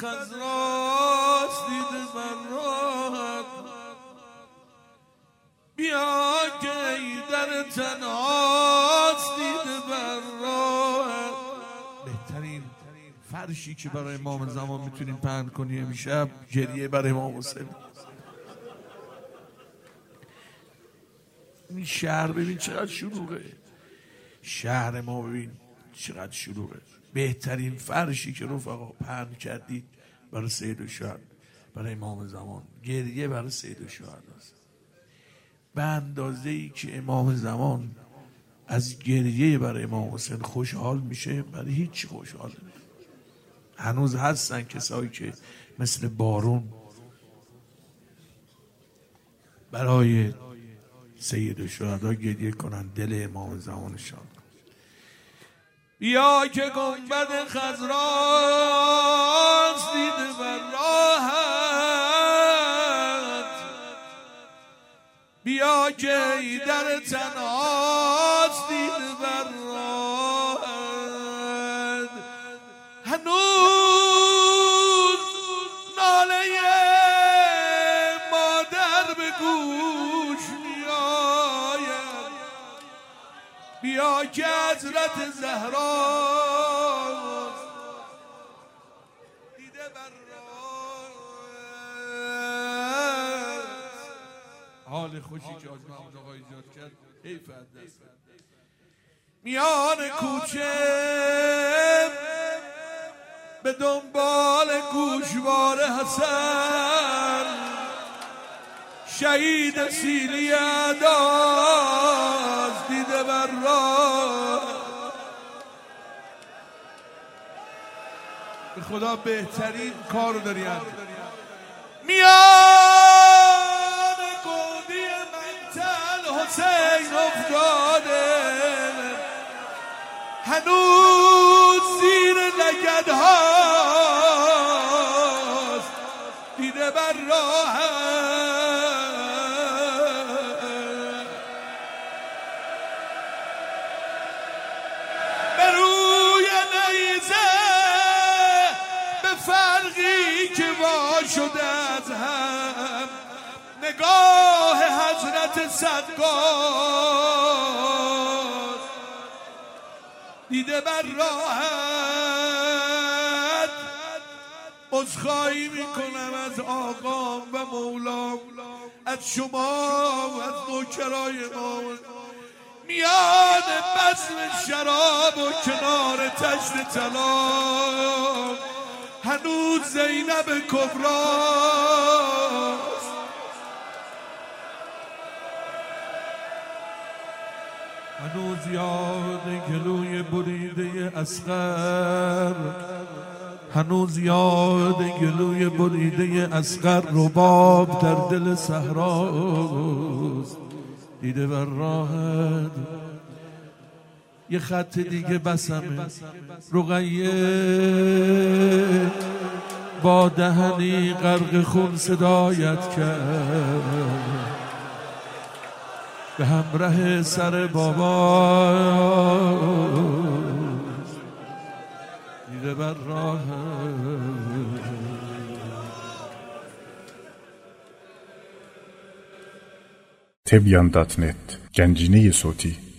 خضراست دیده بر راهت، بیا که ایدر تنهاست دیده بر راهت. بهترین فرشی که برای امام زمان میتونیم پهن کنیم امشب گریه برای امام حسین. این شهر ببین چقدر شلوغه، شهر ما ببین چقدر شلوغه. بهترین فرشی که رفقا پهن کردید برای سید الشهدا، برای امام زمان، گریه برای سید الشهدا است. به اندازه ای که امام زمان از گریه برای امام حسین خوشحال میشه، برای هیچ خوشحال نمیشه. هنوز هستن کسایی که مثل بارون برای سید الشهدا گریه کنن، دل امام زمانشان. بیا که گنبد خضراست دیده بر راهت، بیا که ایدر تنهاست دیده بر راهت. هنوز ناله مادر به گوش میآید، بیا که حضرت زهراست دیده بر راهت. حال خوشی که حاج محمود آقا ایجاد کرد حیف از دست. میان کوچه به دنبال گوشوار حسن، شهید سیلی اعداز دیده بر راه. به خدا بهترین کار داری انجام. میان گودی منتل حسین افتاده، هنوز زیر لگدهاست دیده بر راهت. به روی نیزه به فرقی که وا شده از هم، نگاه حضرت صدگاه دیده بر راحت. عذرخواهی میکنم از آقام و مولام، از شما و از نوکرای ما. میان بزم شراب و کنار تشت طلا، هنوز زینب کبراست. هنوز یاد گلوی بریده اصغر، هنوز یاد گلوی بریده اصغر رباب در دل صحراست دیده بر راهت. یه خط دیگه بسمه رقیه، با دهنی غرق خون صدایت کرد، به همراه سر بابا دیده بر راه. Tebyan.net Gencine صوتی